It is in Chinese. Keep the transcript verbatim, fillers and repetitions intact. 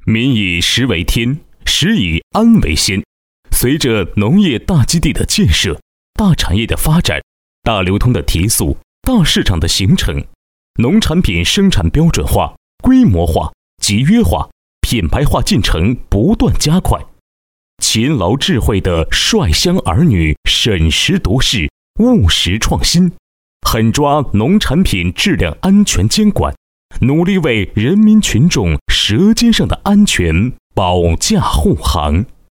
民以食为天，食以安为先。随着农业大基地的建设，大产业的发展，大流通的提速，大市场的形成，农产品生产标准化、规模化、集约化、品牌化进程不断加快。勤劳智慧的率乡儿女审时度势、务实创新，狠抓农产品质量安全监管，努力为人民群众舌尖上的安全保驾护航。